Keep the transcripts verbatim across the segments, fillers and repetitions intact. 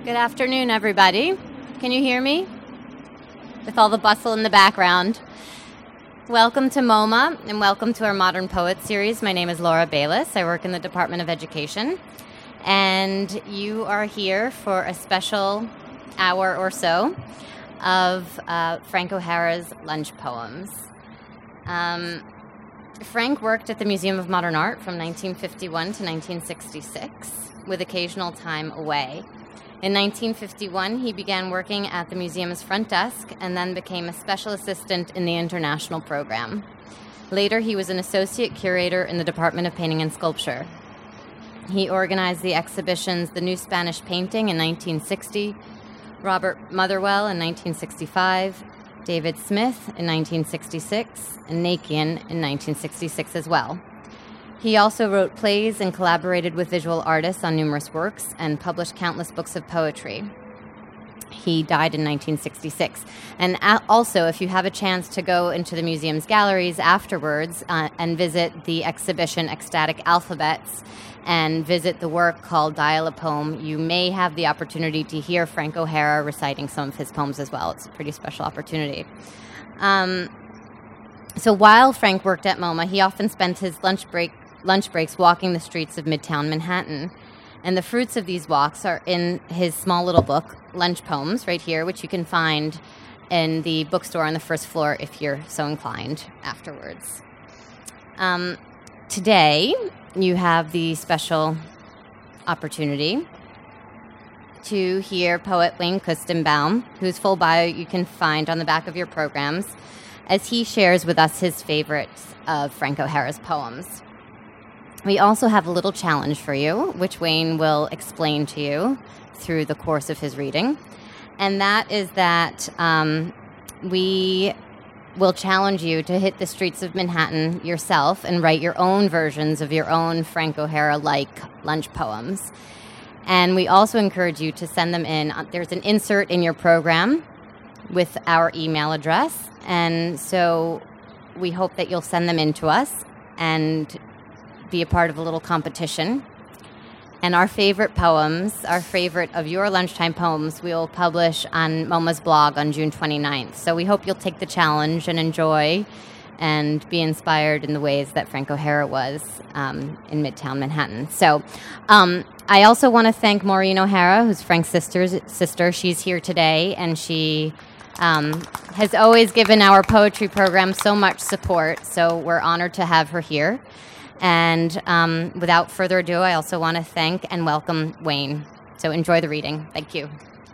Good afternoon, everybody. Can you hear me? With all the bustle in the background. Welcome to MoMA, and welcome to our Modern Poets series. My name is Laura Bayless. I work in the Department of Education. And you are here for a special hour or so of uh, Frank O'Hara's lunch poems. Um, Frank worked at the Museum of Modern Art from nineteen fifty-one to nineteen sixty-six, with occasional time away. In nineteen fifty-one, he began working at the museum's front desk and then became a special assistant in the international program. Later, he was an associate curator in the Department of Painting and Sculpture. He organized the exhibitions The New Spanish Painting in nineteen sixty, Robert Motherwell in nineteen sixty-five, David Smith in nineteen sixty-six, and Nakian in nineteen sixty-six as well. He also wrote plays and collaborated with visual artists on numerous works and published countless books of poetry. He died in nineteen sixty-six. And also, if you have a chance to go into the museum's galleries afterwards uh, and visit the exhibition Ecstatic Alphabets and visit the work called Dial a Poem, you may have the opportunity to hear Frank O'Hara reciting some of his poems as well. It's a pretty special opportunity. Um, so while Frank worked at MoMA, he often spent his lunch break lunch breaks walking the streets of Midtown Manhattan. And the fruits of these walks are in his small little book, Lunch Poems, right here, which you can find in the bookstore on the first floor if you're so inclined afterwards. Um, today, you have the special opportunity to hear poet Wayne Kustenbaum, whose full bio you can find on the back of your programs, as he shares with us his favorites of Frank O'Hara's poems. We also have a little challenge for you, which Wayne will explain to you through the course of his reading. And that is that um, we will challenge you to hit the streets of Manhattan yourself and write your own versions of your own Frank O'Hara-like lunch poems. And we also encourage you to send them in. There's an insert in your program with our email address. And so we hope that you'll send them in to us and be a part of a little competition. And our favorite poems, our favorite of your lunchtime poems, we will publish on MoMA's blog on June twenty-ninth. So we hope you'll take the challenge and enjoy and be inspired in the ways that Frank O'Hara was um, in Midtown Manhattan. So um, I also want to thank Maureen O'Hara, who's Frank's sister's sister. She's here today, and she um, has always given our poetry program so much support. So we're honored to have her here. And um, without further ado, I also want to thank and welcome Wayne. So enjoy the reading. Thank you.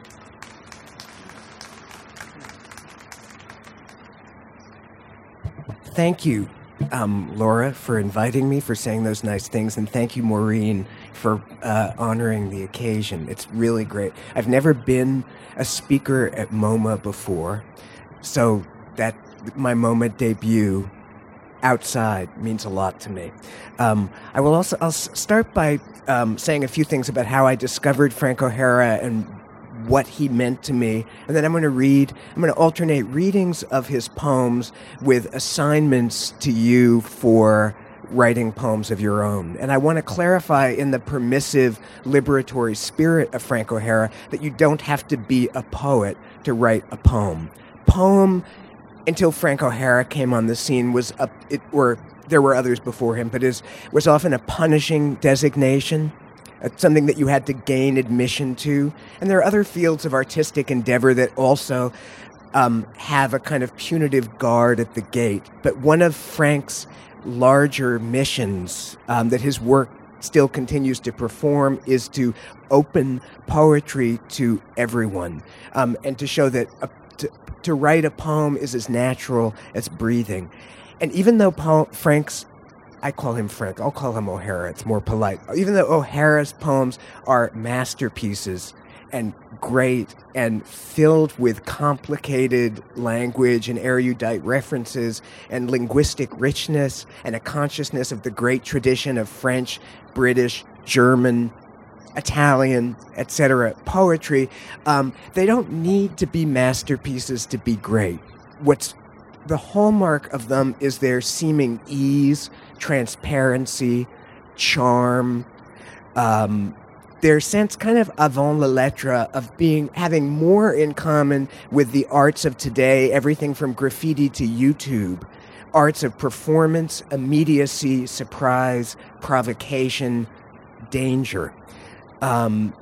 Thank you, um, Laura, for inviting me, for saying those nice things. And thank you, Maureen, for uh, honoring the occasion. It's really great. I've never been a speaker at MoMA before, so that my MoMA debut outside means a lot to me. Um, I will also I'll start by um, saying a few things about how I discovered Frank O'Hara and what he meant to me, and then I'm going to read. I'm going to alternate readings of his poems with assignments to you for writing poems of your own. And I want to clarify, in the permissive, liberatory spirit of Frank O'Hara, that you don't have to be a poet to write a poem. Poem, until Frank O'Hara came on the scene, was a, it or there were others before him, but is was often a punishing designation, uh, something that you had to gain admission to. And there are other fields of artistic endeavor that also um, have a kind of punitive guard at the gate. But one of Frank's larger missions um, that his work still continues to perform is to open poetry to everyone, um, and to show that a To write a poem is as natural as breathing. And even though Paul, Frank's, I call him Frank, I'll call him O'Hara, it's more polite. Even though O'Hara's poems are masterpieces and great and filled with complicated language and erudite references and linguistic richness and a consciousness of the great tradition of French, British, German, Italian, et cetera poetry, um, they don't need to be masterpieces to be great. What's the hallmark of them is their seeming ease, transparency, charm, um, their sense kind of avant la lettre of being having more in common with the arts of today, everything from graffiti to YouTube, arts of performance, immediacy, surprise, provocation, danger. Um,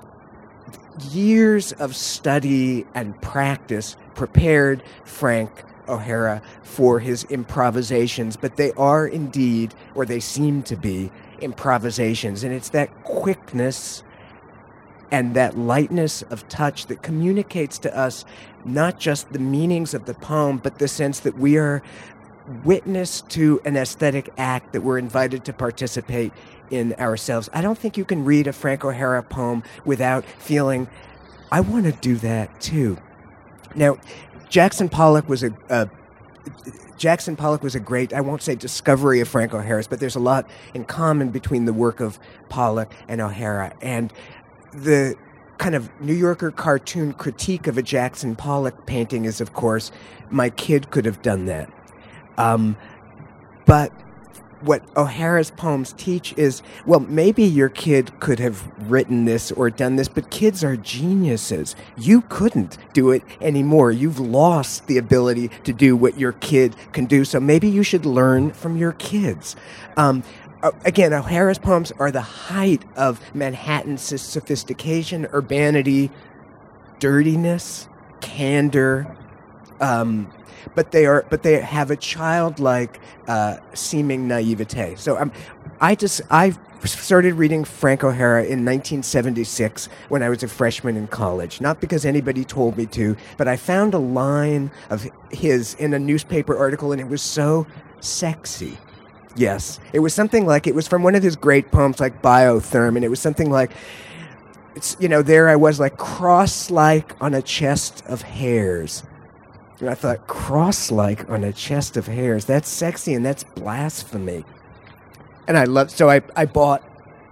years of study and practice prepared Frank O'Hara for his improvisations, but they are indeed, or they seem to be, improvisations. And it's that quickness and that lightness of touch that communicates to us not just the meanings of the poem, but the sense that we are witness to an aesthetic act that we're invited to participate in ourselves. I don't think you can read a Frank O'Hara poem without feeling, I want to do that too. Now, Jackson Pollock was a, a Jackson Pollock was a great, I won't say discovery of Frank O'Hara's, but there's a lot in common between the work of Pollock and O'Hara. And the kind of New Yorker cartoon critique of a Jackson Pollock painting is, of course, my kid could have done that. Um, but what O'Hara's poems teach is, well, maybe your kid could have written this or done this, but kids are geniuses. You couldn't do it anymore. You've lost the ability to do what your kid can do, so maybe you should learn from your kids. Um, again, O'Hara's poems are the height of Manhattan's sophistication, urbanity, dirtiness, candor, um, but they are, but they have a childlike uh, seeming naivete. So um, I just I started reading Frank O'Hara in nineteen seventy-six when I was a freshman in college. Not because anybody told me to, but I found a line of his in a newspaper article, and it was so sexy. Yes, it was something like, it was from one of his great poems like Biotherm, and it was something like, it's, you know, there I was like cross-like on a chest of hairs. And I thought, cross-like on a chest of hairs, that's sexy and that's blasphemy. And I loved, so I, I bought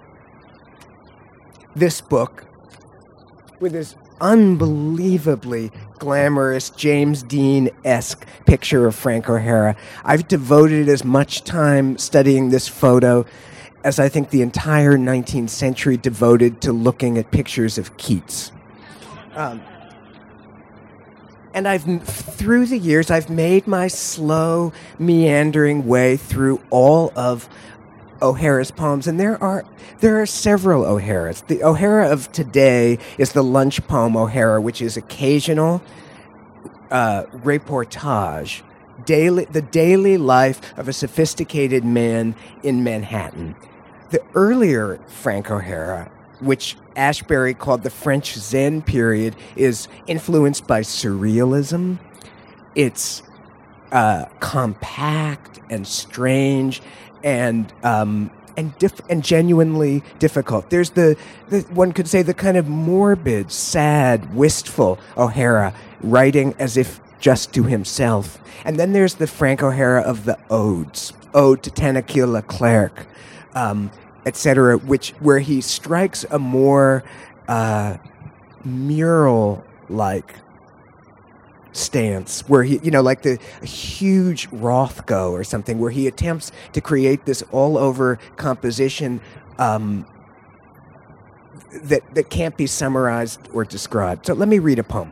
this book with this unbelievably glamorous James Dean-esque picture of Frank O'Hara. I've devoted as much time studying this photo as I think the entire nineteenth century devoted to looking at pictures of Keats. Um, And I've, through the years, I've made my slow, meandering way through all of O'Hara's poems, and there are there are several O'Haras. The O'Hara of today is the lunch poem O'Hara, which is occasional uh, reportage, daily the daily life of a sophisticated man in Manhattan. The earlier Frank O'Hara, which Ashbery called the French Zen period, is influenced by surrealism. It's uh, compact and strange and um, and diff- and genuinely difficult. There's the, the one could say the kind of morbid, sad, wistful O'Hara, writing as if just to himself. And then there's the Frank O'Hara of the odes, Ode to Tanaquil Leclerc, um, et cetera, which where he strikes a more uh, mural-like stance, where he, you know, like the huge Rothko or something, where he attempts to create this all-over composition um, that that can't be summarized or described. So let me read a poem.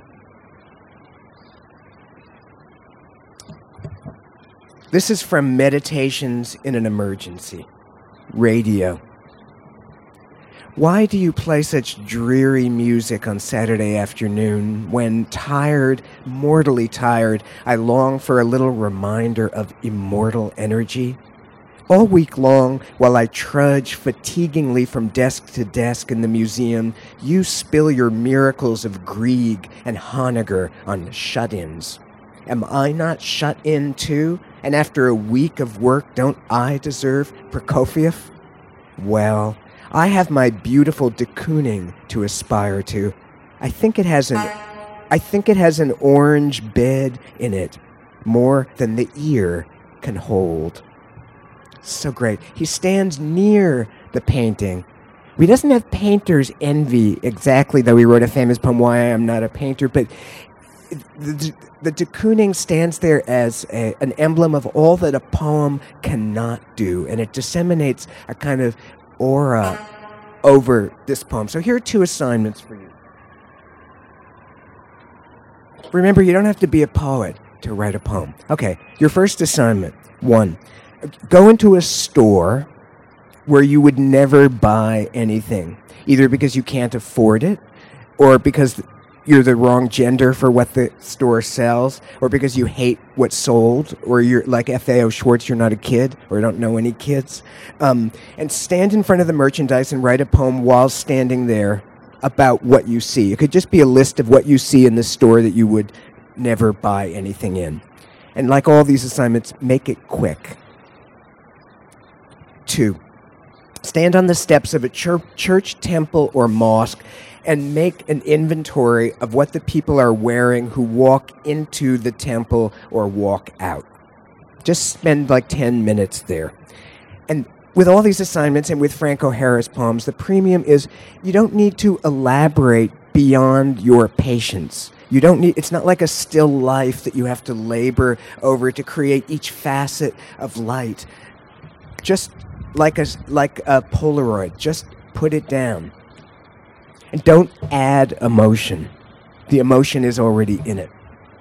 This is from Meditations in an Emergency. Radio. Why do you play such dreary music on Saturday afternoon when, tired, mortally tired, I long for a little reminder of immortal energy? All week long, while I trudge fatiguingly from desk to desk in the museum, you spill your miracles of Grieg and Honegger on shut-ins. Am I not shut in too? And after a week of work, don't I deserve Prokofiev? Well, I have my beautiful de Kooning to aspire to. I think it has an, I think it has an orange bed in it, more than the ear can hold. So great. He stands near the painting. He doesn't have painter's envy exactly, though he wrote a famous poem, Why I Am Not a Painter, but the, the de Kooning stands there as a, an emblem of all that a poem cannot do, and it disseminates a kind of aura over this poem. So here are two assignments for you. Remember, you don't have to be a poet to write a poem. Okay, your first assignment, one, go into a store where you would never buy anything, either because you can't afford it, or because you're the wrong gender for what the store sells, or because you hate what's sold, or you're like F A O Schwartz, you're not a kid, or don't know any kids. Um, and stand in front of the merchandise and write a poem while standing there about what you see. It could just be a list of what you see in the store that you would never buy anything in. And like all these assignments, make it quick. Two, stand on the steps of a church, church, temple, or mosque and make an inventory of what the people are wearing who walk into the temple or walk out. Just spend like ten minutes there. And with all these assignments and with Frank O'Hara's poems, the premium is you don't need to elaborate beyond your patience. You don't need, it's not like a still life that you have to labor over to create each facet of light. Just like a, like a Polaroid, just put it down. And don't add emotion. The emotion is already in it.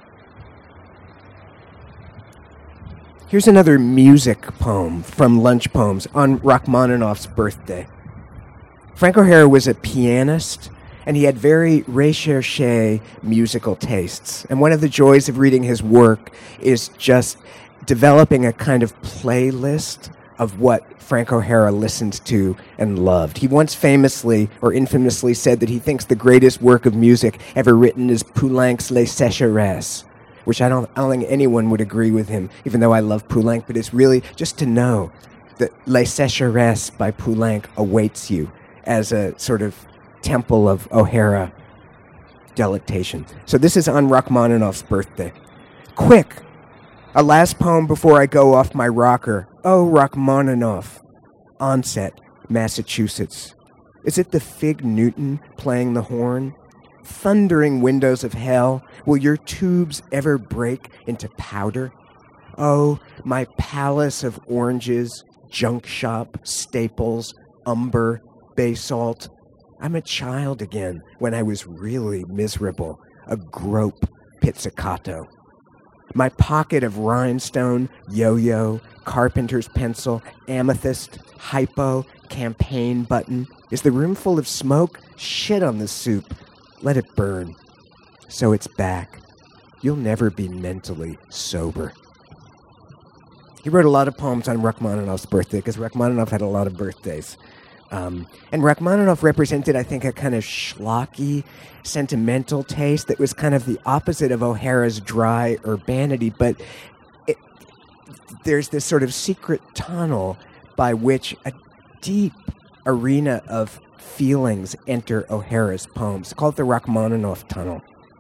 Here's another music poem from Lunch Poems on Rachmaninoff's birthday. Frank O'Hara was a pianist, and he had very recherché musical tastes. And one of the joys of reading his work is just developing a kind of playlist of what Frank O'Hara listened to and loved. He once famously or infamously said that he thinks the greatest work of music ever written is Poulenc's Les Sécheresses, which I don't, I don't think anyone would agree with him, even though I love Poulenc, but it's really just to know that Les Sécheresses by Poulenc awaits you as a sort of temple of O'Hara delectation. So this is on Rachmaninoff's birthday. Quick! A last poem before I go off my rocker. Oh, Rachmaninoff. Onset, Massachusetts. Is it the Fig Newton playing the horn? Thundering windows of hell, will your tubes ever break into powder? Oh, my palace of oranges, junk shop, staples, umber, basalt. I'm a child again when I was really miserable, a grope pizzicato. My pocket of rhinestone, yo-yo, carpenter's pencil, amethyst, hypo, campaign button. Is the room full of smoke? Shit on the soup. Let it burn. So it's back. You'll never be mentally sober. He wrote a lot of poems on Rachmaninoff's birthday because Rachmaninoff had a lot of birthdays. Um, and Rachmaninoff represented, I think, a kind of schlocky, sentimental taste that was kind of the opposite of O'Hara's dry urbanity. But it, there's this sort of secret tunnel by which a deep arena of feelings enter O'Hara's poems, called the Rachmaninoff Tunnel.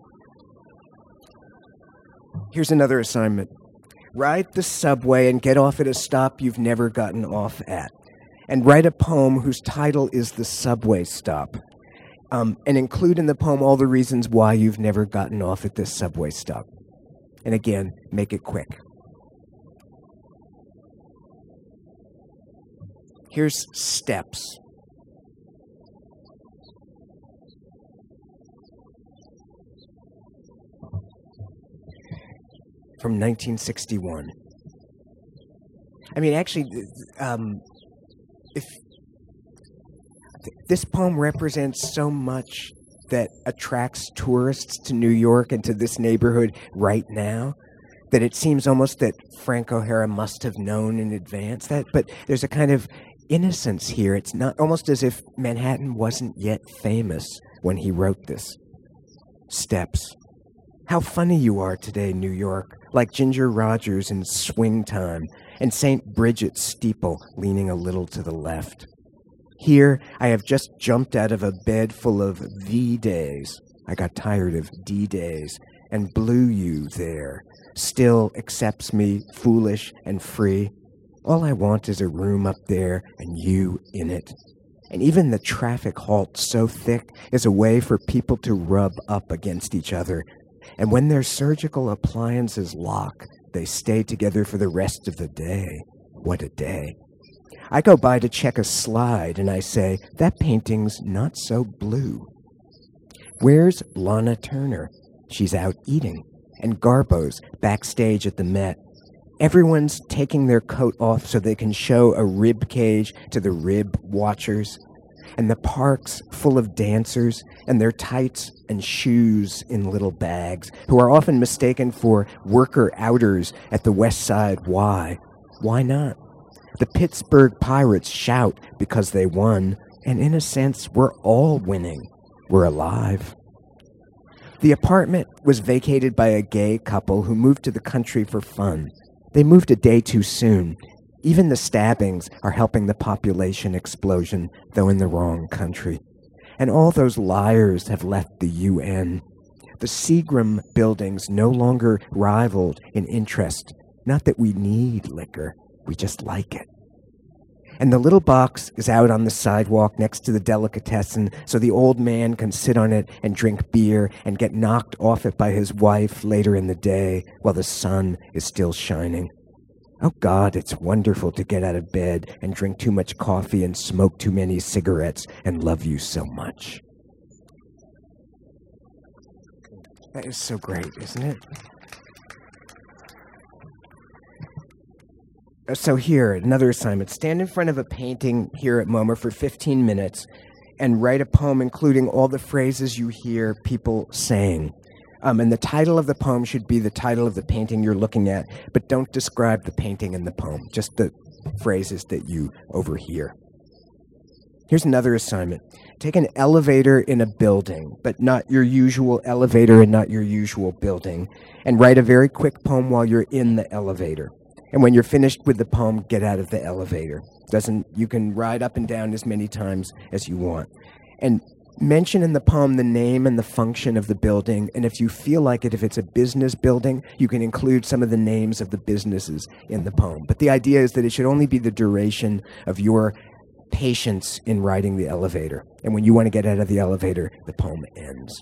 Here's another assignment. Ride the subway and get off at a stop you've never gotten off at. And write a poem whose title is The Subway Stop. Um, and include in the poem all the reasons why you've never gotten off at this subway stop. And again, make it quick. Here's Steps. From nineteen sixty-one. I mean, actually, um, if th- this poem represents so much that attracts tourists to New York and to this neighborhood right now, that it seems almost that Frank O'Hara must have known in advance that. But there's a kind of innocence here. It's not almost as if Manhattan wasn't yet famous when he wrote this. Steps. How funny you are today, New York, like Ginger Rogers in Swing Time and Saint Bridget's steeple leaning a little to the left. Here, I have just jumped out of a bed full of V-days. I got tired of D-days and blew you there. Still accepts me, foolish and free. All I want is a room up there and you in it. And even the traffic halt so thick is a way for people to rub up against each other. And when their surgical appliances lock, they stay together for the rest of the day. What a day. I go by to check a slide, and I say, that painting's not so blue. Where's Lana Turner? She's out eating. And Garbo's backstage at the Met. Everyone's taking their coat off so they can show a rib cage to the rib watchers. And the park's full of dancers and their tights and shoes in little bags, who are often mistaken for worker outers at the West Side Y. Why not? The Pittsburgh Pirates shout because they won, and in a sense, we're all winning. We're alive. The apartment was vacated by a gay couple who moved to the country for fun. They moved a day too soon. Even the stabbings are helping the population explosion, though in the wrong country. And all those liars have left the U N. The Seagram buildings no longer rivaled in interest. Not that we need liquor, we just like it. And the little box is out on the sidewalk next to the delicatessen so the old man can sit on it and drink beer and get knocked off it by his wife later in the day while the sun is still shining. Oh God, it's wonderful to get out of bed and drink too much coffee and smoke too many cigarettes and love you so much. That is so great, isn't it? So here, another assignment. Stand in front of a painting here at MoMA for fifteen minutes and write a poem including all the phrases you hear people saying. Um, and the title of the poem should be the title of the painting you're looking at, but don't describe the painting in the poem, just the phrases that you overhear. Here's another assignment. Take an elevator in a building, but not your usual elevator and not your usual building, and write a very quick poem while you're in the elevator. And when you're finished with the poem, get out of the elevator. Doesn't, you can ride up and down as many times as you want. And mention in the poem the name and the function of the building, and if you feel like it, if it's a business building, you can include some of the names of the businesses in the poem. But the idea is that it should only be the duration of your patience in riding the elevator. And when you want to get out of the elevator, the poem ends.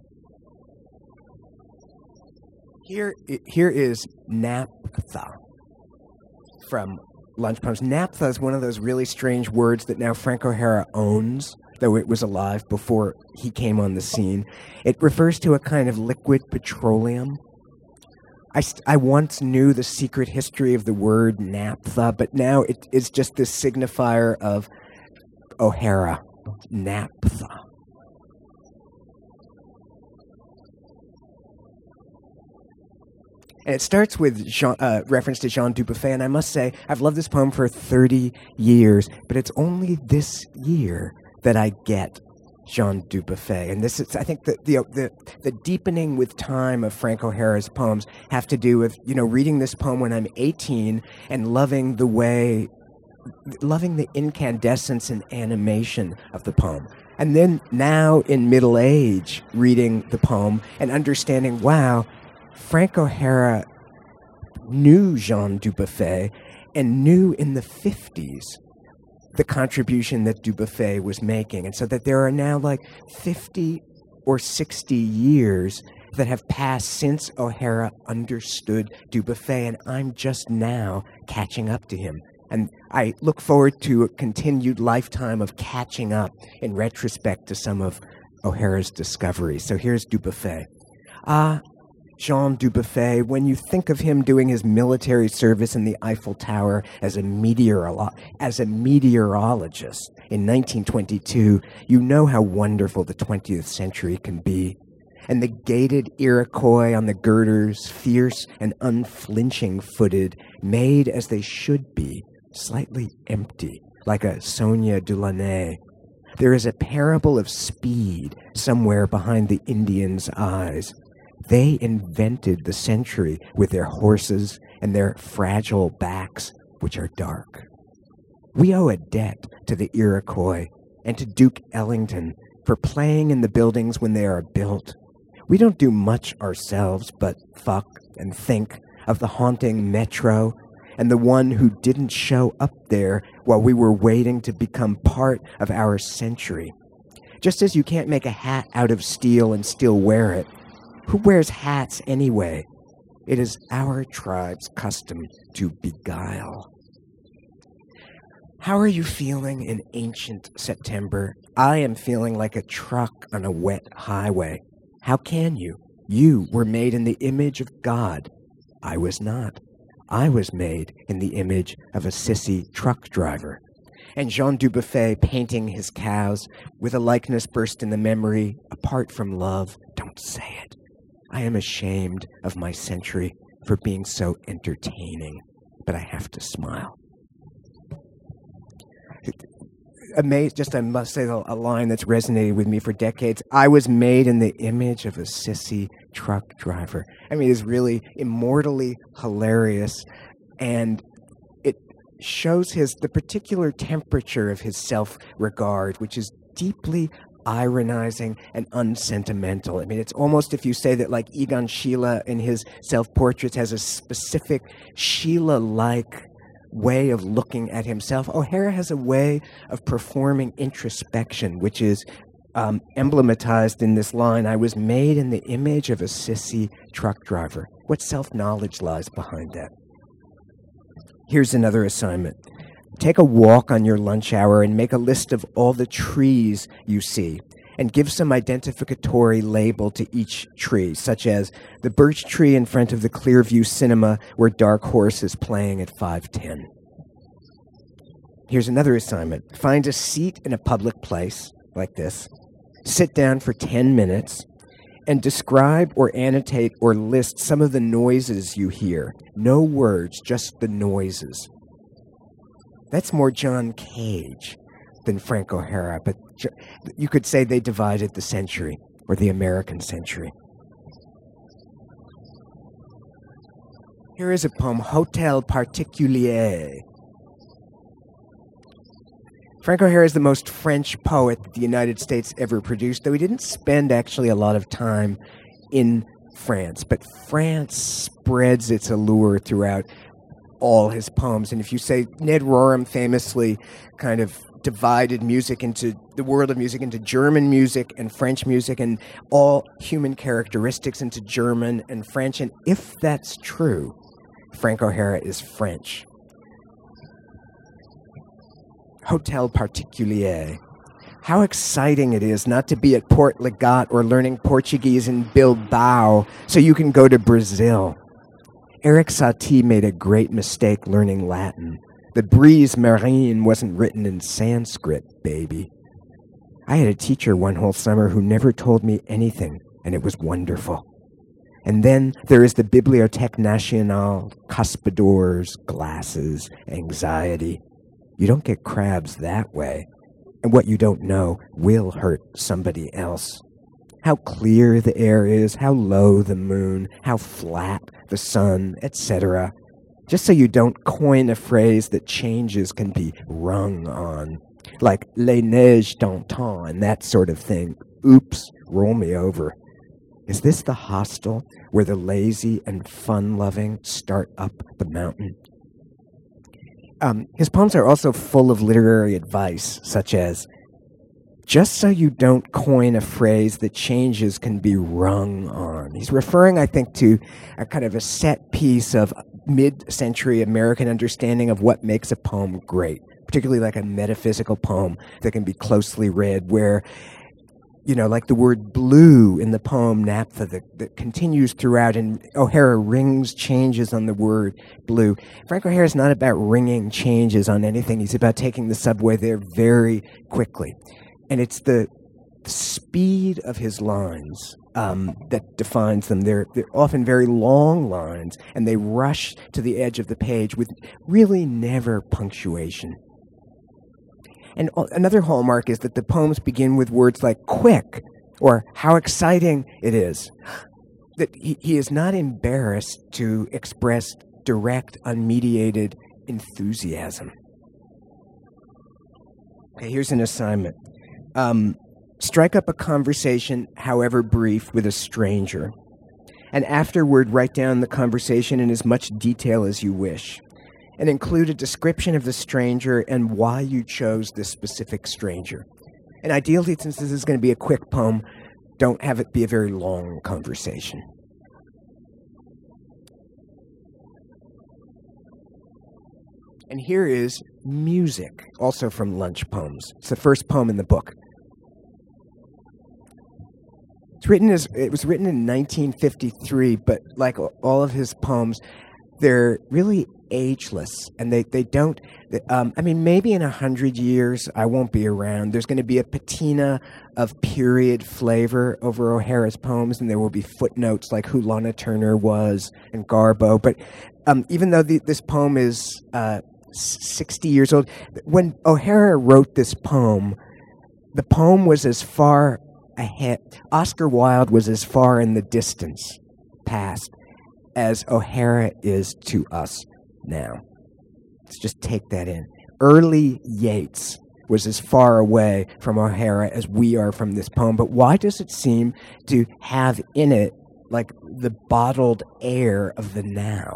Here, here is naphtha from Lunch Poems. Naphtha is one of those really strange words that now Frank O'Hara owns, though it was alive before he came on the scene. It refers to a kind of liquid petroleum. I, st- I once knew the secret history of the word naphtha, but now it is just this signifier of O'Hara, naphtha. And it starts with Jean, uh, reference to Jean Dubuffet, and I must say, I've loved this poem for thirty years, but it's only this year that I get Jean Dubuffet. And this is, I think, the, the the the deepening with time of Frank O'Hara's poems have to do with, you know, reading this poem when I'm eighteen and loving the way, loving the incandescence and animation of the poem. And then now in middle age, reading the poem and understanding, wow, Frank O'Hara knew Jean Dubuffet and knew in the fifties the contribution that Dubuffet was making. And so that there are now like fifty or sixty years that have passed since O'Hara understood Dubuffet, and I'm just now catching up to him. And I look forward to a continued lifetime of catching up in retrospect to some of O'Hara's discoveries. So here's Dubuffet. Ah, Jean Dubuffet, when you think of him doing his military service in the Eiffel Tower as a, meteorolo- as a meteorologist in nineteen twenty-two, you know how wonderful the twentieth century can be. And the gated Iroquois on the girders, fierce and unflinching footed, made as they should be, slightly empty, like a Sonia Delaunay. There is a parable of speed somewhere behind the Indians' eyes. They invented the century with their horses and their fragile backs, which are dark. We owe a debt to the Iroquois and to Duke Ellington for playing in the buildings when they are built. We don't do much ourselves but fuck and think of the haunting metro and the one who didn't show up there while we were waiting to become part of our century. Just as you can't make a hat out of steel and still wear it, who wears hats anyway? It is our tribe's custom to beguile. How are you feeling in ancient September? I am feeling like a truck on a wet highway. How can you? You were made in the image of God. I was not. I was made in the image of a sissy truck driver. And Jean Dubuffet painting his cows with a likeness burst in the memory, apart from love. Don't say it. I am ashamed of my century for being so entertaining, but I have to smile. Amazed, just I must say a line that's resonated with me for decades. I was made in the image of a sissy truck driver. I mean, it's really immortally hilarious, and it shows his the particular temperature of his self-regard, which is deeply ironizing and unsentimental. I mean, it's almost, if you say that, like Egon Schiele in his self-portraits has a specific Schiele-like way of looking at himself. O'Hara has a way of performing introspection, which is um, emblematized in this line, I was made in the image of a sissy truck driver. What self-knowledge lies behind that? Here's another assignment. Take a walk on your lunch hour and make a list of all the trees you see, and give some identificatory label to each tree, such as the birch tree in front of the Clearview Cinema where Dark Horse is playing at five ten. Here's another assignment. Find a seat in a public place, like this, sit down for ten minutes, and describe or annotate or list some of the noises you hear. No words, just the noises. That's more John Cage than Frank O'Hara, but you could say they divided the century, or the American century. Here is a poem, Hotel Particulier. Frank O'Hara is the most French poet that the United States ever produced, though he didn't spend actually a lot of time in France. But France spreads its allure throughout all his poems. And if you say, Ned Rorem famously kind of divided music into the world of music into German music and French music, and all human characteristics into German and French. And if that's true, Frank O'Hara is French. Hotel Particulier. How exciting it is not to be at Port Legat or learning Portuguese in Bilbao so you can go to Brazil. Eric Satie made a great mistake learning Latin. The Brise Marine wasn't written in Sanskrit, baby. I had a teacher one whole summer who never told me anything, and it was wonderful. And then there is the Bibliothèque Nationale, cuspidors, glasses, anxiety. You don't get crabs that way, and what you don't know will hurt somebody else. How clear the air is, how low the moon, how flat the sun, et cetera. Just so you don't coin a phrase that changes can be rung on, like les neiges d'antan and that sort of thing. Oops, roll me over. Is this the hostel where the lazy and fun-loving start up the mountain? Um, his poems are also full of literary advice, such as, just so you don't coin a phrase that changes can be rung on. He's referring, I think, to a kind of a set piece of mid-century American understanding of what makes a poem great, particularly like a metaphysical poem that can be closely read, where, you know, like the word blue in the poem Naphtha that, that continues throughout, and O'Hara rings changes on the word blue. Frank O'Hara is not about ringing changes on anything. He's about taking the subway there very quickly. And it's the speed of his lines um, that defines them. They're, they're often very long lines, and they rush to the edge of the page with really never punctuation. And another hallmark is that the poems begin with words like quick or how exciting it is. That he, he is not embarrassed to express direct, unmediated enthusiasm. Okay, here's an assignment. Um, strike up a conversation, however brief, with a stranger. And afterward, write down the conversation in as much detail as you wish. And include a description of the stranger and why you chose this specific stranger. And ideally, since this is going to be a quick poem, don't have it be a very long conversation. And here is Music, also from Lunch Poems. It's the first poem in the book. It's written as it was written in nineteen fifty-three, but like all of his poems, they're really ageless, and they, they don't, um, I mean, maybe in a hundred years, I won't be around. There's going to be a patina of period flavor over O'Hara's poems, and there will be footnotes like who Lana Turner was and Garbo. But um, even though the, this poem is uh, sixty years old, when O'Hara wrote this poem, the poem was as far ahead, Oscar Wilde was as far in the distance past as O'Hara is to us now. Let's just take that in. Early Yeats was as far away from O'Hara as we are from this poem, but why does it seem to have in it like the bottled air of the now?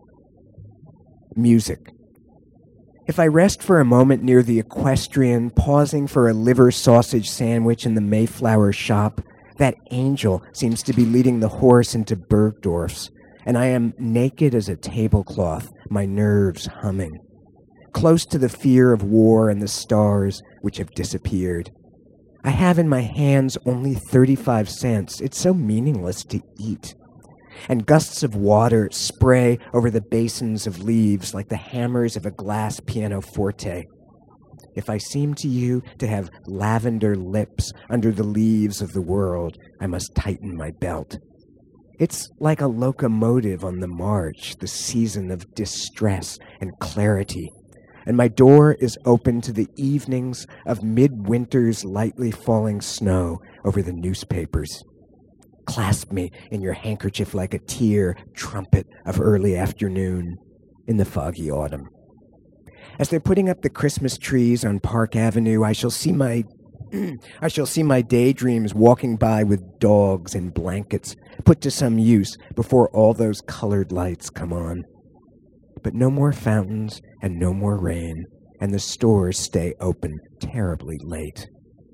Music. If I rest for a moment near the equestrian, pausing for a liver sausage sandwich in the Mayflower shop, that angel seems to be leading the horse into Bergdorf's, and I am naked as a tablecloth, my nerves humming, close to the fear of war and the stars which have disappeared. I have in my hands only thirty-five cents. It's so meaningless to eat. And gusts of water spray over the basins of leaves like the hammers of a glass pianoforte. If I seem to you to have lavender lips under the leaves of the world, I must tighten my belt. It's like a locomotive on the march, the season of distress and clarity, and my door is open to the evenings of midwinter's lightly falling snow over the newspapers. Clasp me in your handkerchief like a tear trumpet of early afternoon in the foggy autumn. As they're putting up the Christmas trees on Park Avenue, I shall see my I shall see my daydreams walking by with dogs in blankets, put to some use before all those colored lights come on. But no more fountains and no more rain, and the stores stay open terribly late.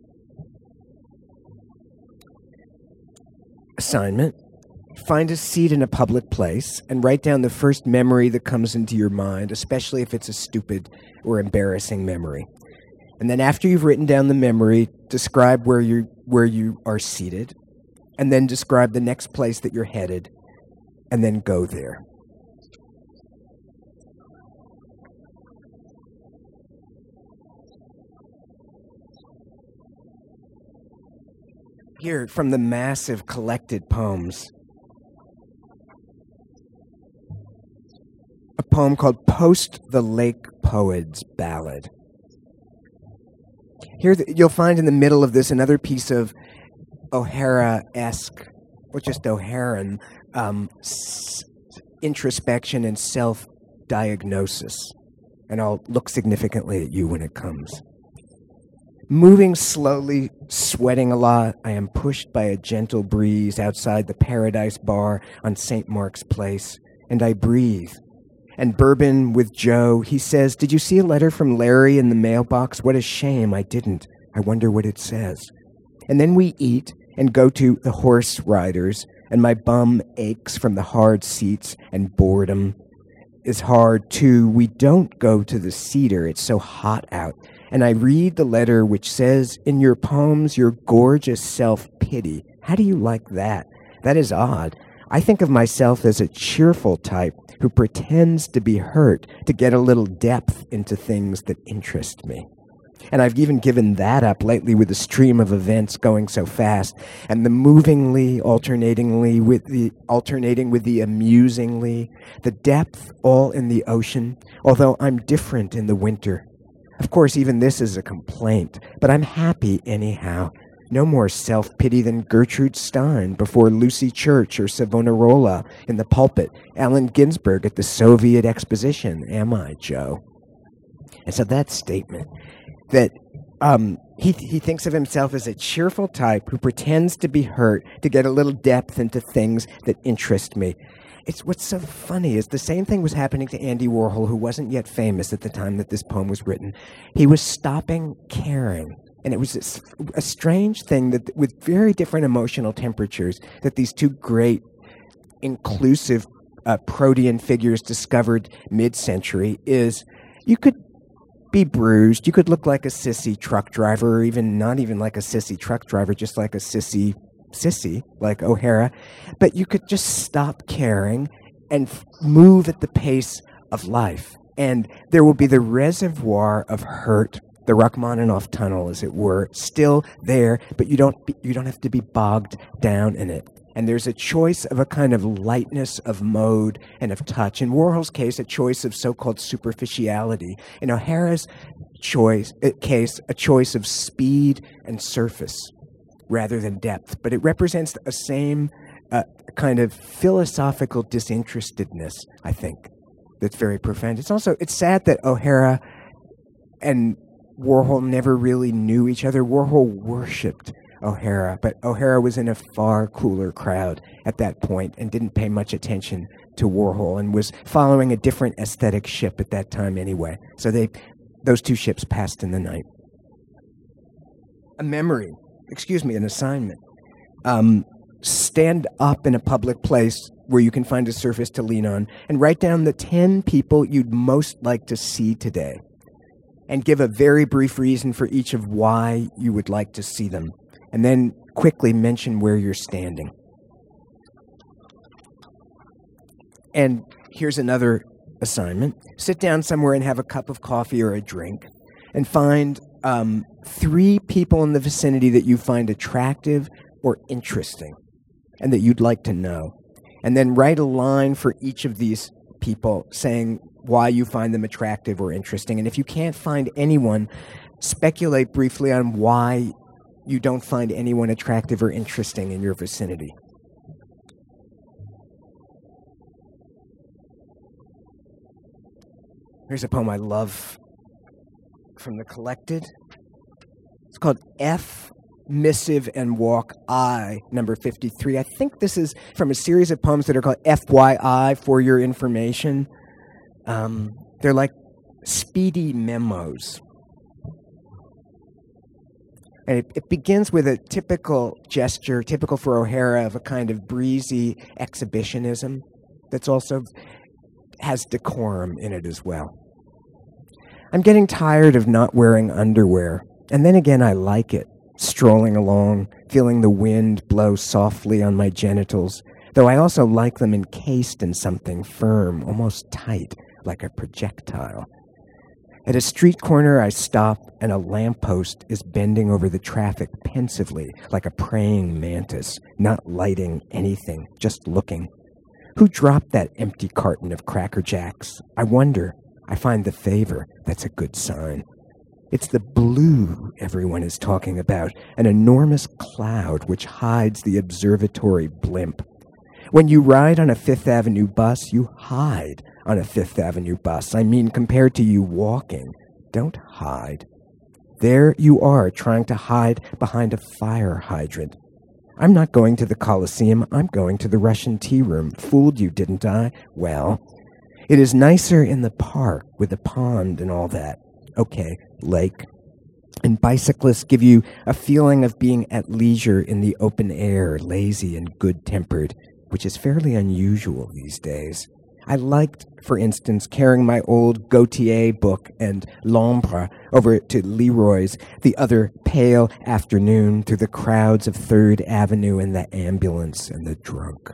Assignment. Find a seat in a public place and write down the first memory that comes into your mind, especially if it's a stupid or embarrassing memory. And then after you've written down the memory, describe where you where you are seated, and then describe the next place that you're headed, and then go there. Here, from the massive collected poems, a poem called Post the Lake Poets Ballad. Here you'll find in the middle of this another piece of O'Hara-esque, or just O'Haran, um, s- introspection and self-diagnosis. And I'll look significantly at you when it comes. Moving slowly, sweating a lot, I am pushed by a gentle breeze outside the Paradise Bar on Saint Mark's Place, and I breathe. And bourbon with Joe, he says, "Did you see a letter from Larry in the mailbox? What a shame I didn't. I wonder what it says." And then we eat and go to the horse riders, and my bum aches from the hard seats, and boredom is hard too. We don't go to the Cedar. It's so hot out. And I read the letter which says, "In your poems, your gorgeous self-pity." How do you like that? That is odd. I think of myself as a cheerful type who pretends to be hurt to get a little depth into things that interest me. And I've even given that up lately with the stream of events going so fast, and the movingly, alternatingly with the alternating with the amusingly, the depth all in the ocean, although I'm different in the winter. Of course, even this is a complaint, but I'm happy anyhow. No more self-pity than Gertrude Stein before Lucy Church or Savonarola in the pulpit, Allen Ginsberg at the Soviet Exposition, am I, Joe? And so that statement, that um, he, he thinks of himself as a cheerful type who pretends to be hurt to get a little depth into things that interest me. It's what's so funny is the same thing was happening to Andy Warhol, who wasn't yet famous at the time that this poem was written. He was stopping caring. And it was a, a strange thing that with very different emotional temperatures that these two great inclusive uh, protean figures discovered mid-century is you could be bruised. You could look like a sissy truck driver, or even not even like a sissy truck driver, just like a sissy sissy, like O'Hara. But you could just stop caring and f- move at the pace of life. And there will be the reservoir of hurt, the Rachmaninoff tunnel, as it were, still there, but you don't be, you don't have to be bogged down in it. And there's a choice of a kind of lightness of mode and of touch. In Warhol's case, a choice of so-called superficiality. In O'Hara's choice, uh, case, a choice of speed and surface rather than depth. But it represents a same uh, kind of philosophical disinterestedness, I think, that's very profound. It's also, it's sad that O'Hara and Warhol never really knew each other. Warhol worshipped O'Hara, but O'Hara was in a far cooler crowd at that point and didn't pay much attention to Warhol and was following a different aesthetic ship at that time anyway. So they, those two ships passed in the night. A memory, excuse me, an assignment. Um, stand up in a public place where you can find a surface to lean on and write down the ten people you'd most like to see today and give a very brief reason for each of why you would like to see them. And then quickly mention where you're standing. And here's another assignment. Sit down somewhere and have a cup of coffee or a drink and find um, three people in the vicinity that you find attractive or interesting and that you'd like to know. And then write a line for each of these people saying why you find them attractive or interesting. And if you can't find anyone, speculate briefly on why you don't find anyone attractive or interesting in your vicinity. Here's a poem I love from the Collected. It's called F, Missive and Walk I, number fifty-three. I think this is from a series of poems that are called F Y I, for your information. Um, they're like speedy memos. And it, it begins with a typical gesture, typical for O'Hara, of a kind of breezy exhibitionism that's also has decorum in it as well. I'm getting tired of not wearing underwear, and then again I like it, strolling along, feeling the wind blow softly on my genitals, though I also like them encased in something firm, almost tight, like a projectile. At a street corner, I stop, and a lamppost is bending over the traffic pensively, like a praying mantis, not lighting anything, just looking. Who dropped that empty carton of Cracker Jacks? I wonder. I find the favor. That's a good sign. It's the blue everyone is talking about, an enormous cloud which hides the observatory blimp. When you ride on a Fifth Avenue bus, you hide on a Fifth Avenue bus. I mean, compared to you walking, don't hide. There you are, trying to hide behind a fire hydrant. I'm not going to the Coliseum, I'm going to the Russian tea room. Fooled you, didn't I? Well, it is nicer in the park with a pond and all that. Okay, lake. And bicyclists give you a feeling of being at leisure in the open air, lazy and good-tempered, which is fairly unusual these days. I liked, for instance, carrying my old Gautier book and L'Ombre over to Leroy's the other pale afternoon through the crowds of Third Avenue and the ambulance and the drunk.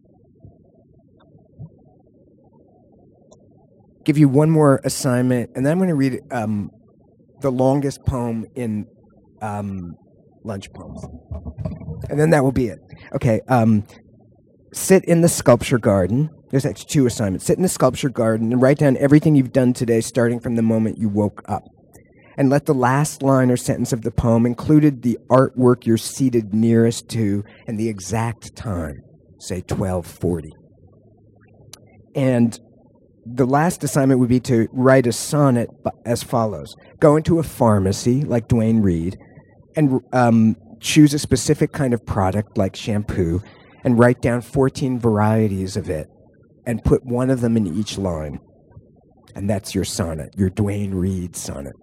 Give you one more assignment, and then I'm going to read um, the longest poem in um, Lunch Poems. And then that will be it. Okay, um, sit in the sculpture garden. There's actually two assignments. Sit in the sculpture garden and write down everything you've done today starting from the moment you woke up. And let the last line or sentence of the poem include the artwork you're seated nearest to and the exact time, say twelve forty. And the last assignment would be to write a sonnet as follows. Go into a pharmacy like Duane Reade and um, choose a specific kind of product like shampoo and write down fourteen varieties of it and put one of them in each line. And that's your sonnet, your Duane Reade sonnet.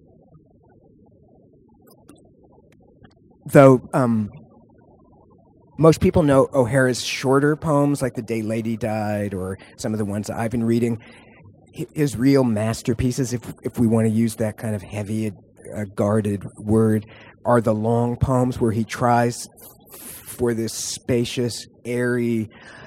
Though um, Most people know O'Hara's shorter poems, like The Day Lady Died, or some of the ones that I've been reading. His real masterpieces, if if we want to use that kind of heavy, uh, guarded word, are the long poems where he tries for this spacious, airy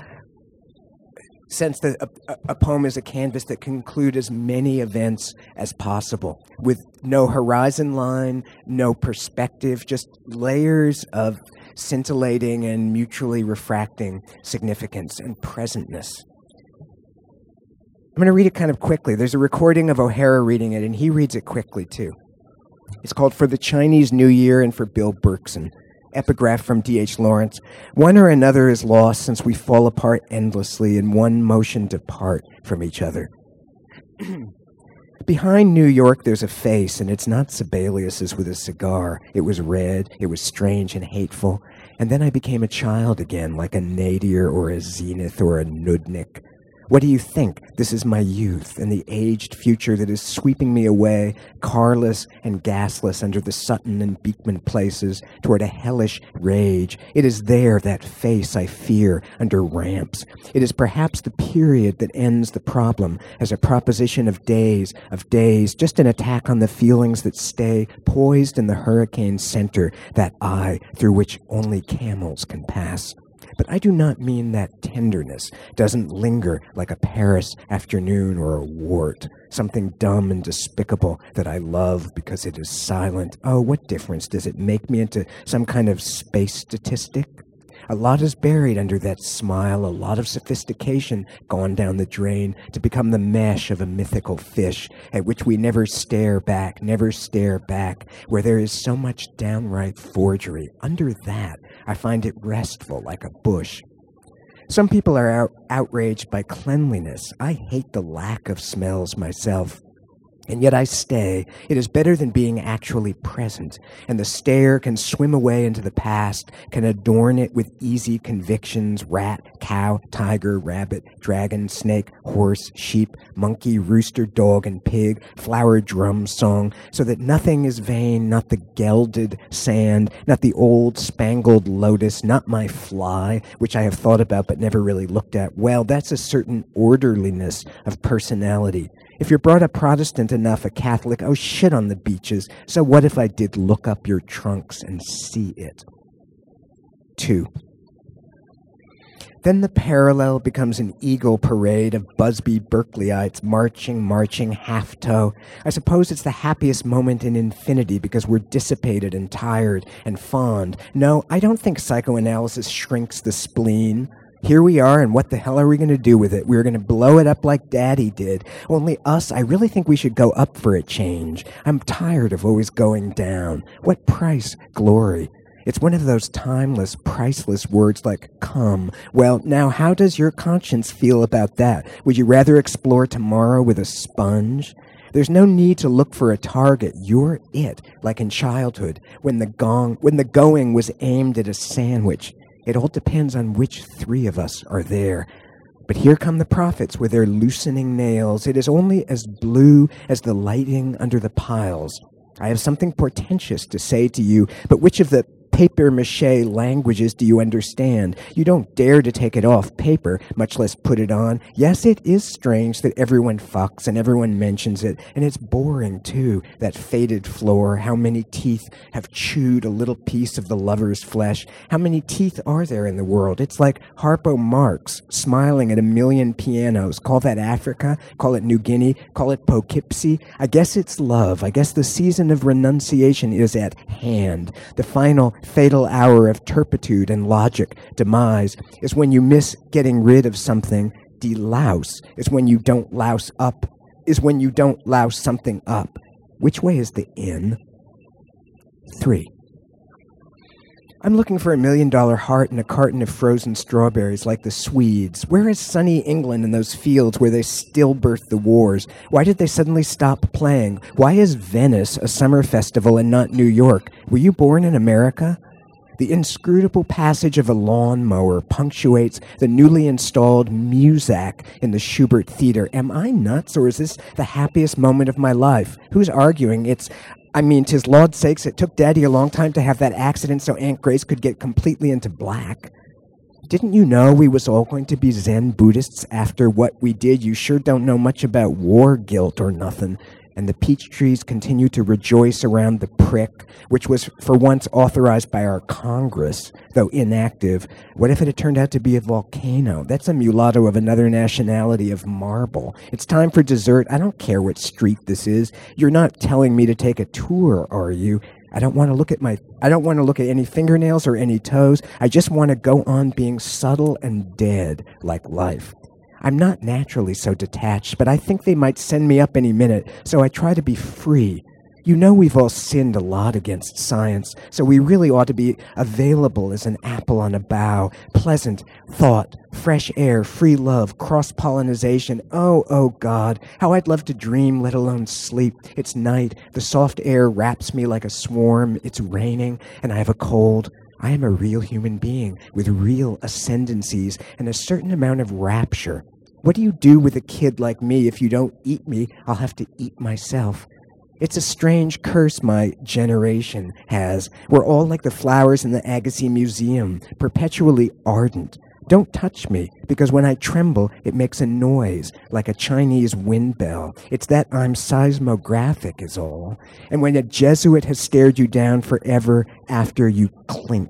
sense that a, a poem is a canvas that can include as many events as possible, with no horizon line, no perspective, just layers of scintillating and mutually refracting significance and presentness. I'm going to read it kind of quickly. There's a recording of O'Hara reading it, and he reads it quickly, too. It's called For the Chinese New Year and for Bill Berkson. Epigraph from D H Lawrence. One or another is lost since we fall apart endlessly in one motion depart from each other. Behind New York, there's a face, and it's not Sibelius's with a cigar. It was red, it was strange and hateful, and then I became a child again, like a nadir or a zenith or a nudnik. What do you think? This is my youth and the aged future that is sweeping me away, carless and gasless under the Sutton and Beekman places, toward a hellish rage. It is there, that face I fear, under ramps. It is perhaps the period that ends the problem, as a proposition of days, of days, just an attack on the feelings that stay poised in the hurricane center, that eye through which only camels can pass. But I do not mean that tenderness doesn't linger like a Paris afternoon or a wart, something dumb and despicable that I love because it is silent. Oh, what difference does it make me into some kind of space statistic? A lot is buried under that smile, a lot of sophistication gone down the drain to become the mesh of a mythical fish at which we never stare back, never stare back, where there is so much downright forgery. Under that, I find it restful like a bush. Some people are out- outraged by cleanliness. I hate the lack of smells myself. And yet I stay. It is better than being actually present, and the stare can swim away into the past, can adorn it with easy convictions, rat, cow, tiger, rabbit, dragon, snake, horse, sheep, monkey, rooster, dog, and pig, flower, drum, song, so that nothing is vain, not the gelded sand, not the old spangled lotus, not my fly, which I have thought about but never really looked at. Well, that's a certain orderliness of personality. If you're brought up Protestant enough, a Catholic, oh, shit on the beaches. So what if I did look up your trunks and see it? Two. Then the parallel becomes an eagle parade of Busby Berkeleyites marching, marching, half-toe. I suppose it's the happiest moment in infinity because we're dissipated and tired and fond. No, I don't think psychoanalysis shrinks the spleen. Here we are, and what the hell are we going to do with it? We're going to blow it up like Daddy did. Only us, I really think we should go up for a change. I'm tired of always going down. What price? Glory. It's one of those timeless, priceless words like come. Well, now how does your conscience feel about that? Would you rather explore tomorrow with a sponge? There's no need to look for a target. You're it, like in childhood, when the gong, when the going was aimed at a sandwich. It all depends on which three of us are there. But here come the prophets with their loosening nails. It is only as blue as the lighting under the piles. I have something portentous to say to you, but which of the papier-mâché languages do you understand? You don't dare to take it off paper, much less put it on. Yes, it is strange that everyone fucks and everyone mentions it, and it's boring, too, that faded floor, how many teeth have chewed a little piece of the lover's flesh. How many teeth are there in the world? It's like Harpo Marx smiling at a million pianos. Call that Africa, call it New Guinea, call it Poughkeepsie. I guess it's love. I guess the season of renunciation is at hand. The final fatal hour of turpitude and logic, demise, is when you miss getting rid of something. Delouse is when you don't louse up, is when you don't louse something up. Which way is the in? Three. I'm looking for a million-dollar heart and a carton of frozen strawberries like the Swedes. Where is sunny England in those fields where they stillbirthed the wars? Why did they suddenly stop playing? Why is Venice a summer festival and not New York? Were you born in America? The inscrutable passage of a lawnmower punctuates the newly installed Muzak in the Schubert Theater. Am I nuts, or is this the happiest moment of my life? Who's arguing? It's... I mean, 'tis Lord's sakes, it took Daddy a long time to have that accident so Aunt Grace could get completely into black. Didn't you know we was all going to be Zen Buddhists after what we did? You sure don't know much about war guilt or nothing. And the peach trees continue to rejoice around the prick, which was for once authorized by our Congress, though inactive. What if it had turned out to be a volcano? That's a mulatto of another nationality of marble. It's time for dessert. I don't care what street this is. You're not telling me to take a tour, are you? I don't want to look at my, I don't want to look at any fingernails or any toes. I just want to go on being subtle and dead like life. I'm not naturally so detached, but I think they might send me up any minute, so I try to be free. You know we've all sinned a lot against science, so we really ought to be available as an apple on a bough. Pleasant thought, fresh air, free love, cross-pollinization. Oh, oh God, how I'd love to dream, let alone sleep. It's night, the soft air wraps me like a swarm, it's raining, and I have a cold. I am a real human being with real ascendancies and a certain amount of rapture. What do you do with a kid like me? If you don't eat me, I'll have to eat myself. It's a strange curse my generation has. We're all like the flowers in the Agassiz Museum, perpetually ardent. Don't touch me, because when I tremble, it makes a noise, like a Chinese wind bell. It's that I'm seismographic is all. And when a Jesuit has stared you down forever after you clink.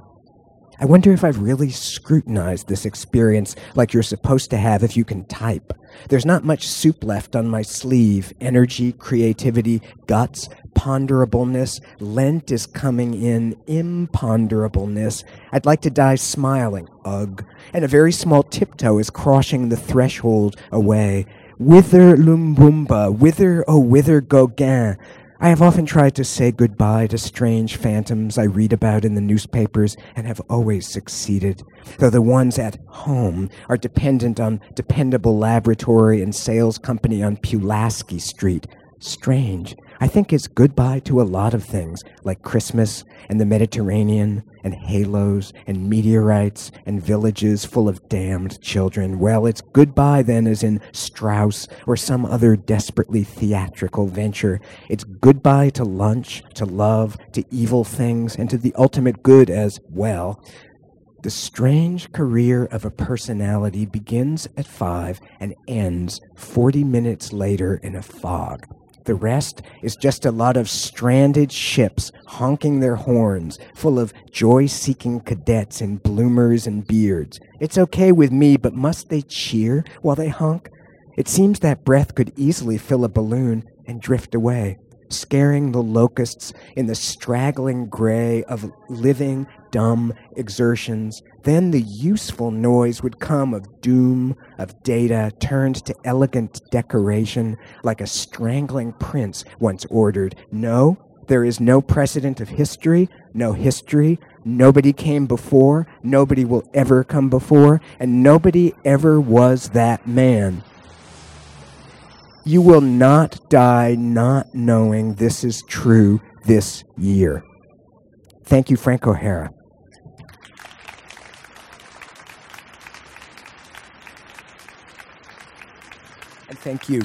I wonder if I've really scrutinized this experience like you're supposed to have if you can type. There's not much soup left on my sleeve. Energy, creativity, guts, ponderableness. Lent is coming in. Imponderableness. I'd like to die smiling. Ugh. And a very small tiptoe is crossing the threshold away. Whither, Lumbumba? Whither, oh, whither, Gauguin? I have often tried to say goodbye to strange phantoms I read about in the newspapers and have always succeeded, though the ones at home are dependent on dependable laboratory and sales company on Pulaski Street. Strange. I think it's goodbye to a lot of things, like Christmas and the Mediterranean and halos and meteorites and villages full of damned children. Well, it's goodbye then as in Strauss or some other desperately theatrical venture. It's goodbye to lunch, to love, to evil things, and to the ultimate good as well. The strange career of a personality begins at five and ends forty minutes later in a fog. The rest is just a lot of stranded ships honking their horns, full of joy-seeking cadets in bloomers and beards. It's okay with me, but must they cheer while they honk? It seems that breath could easily fill a balloon and drift away, scaring the locusts in the straggling gray of living, dumb exertions. Then the useful noise would come of doom, of data, turned to elegant decoration, like a strangling prince once ordered. No, there is no precedent of history, no history, nobody came before, nobody will ever come before, and nobody ever was that man. You will not die not knowing this is true this year. Thank you, Frank O'Hara. And thank you.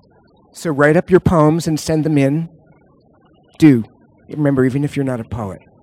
So write up your poems and send them in. Do. Remember, even if you're not a poet.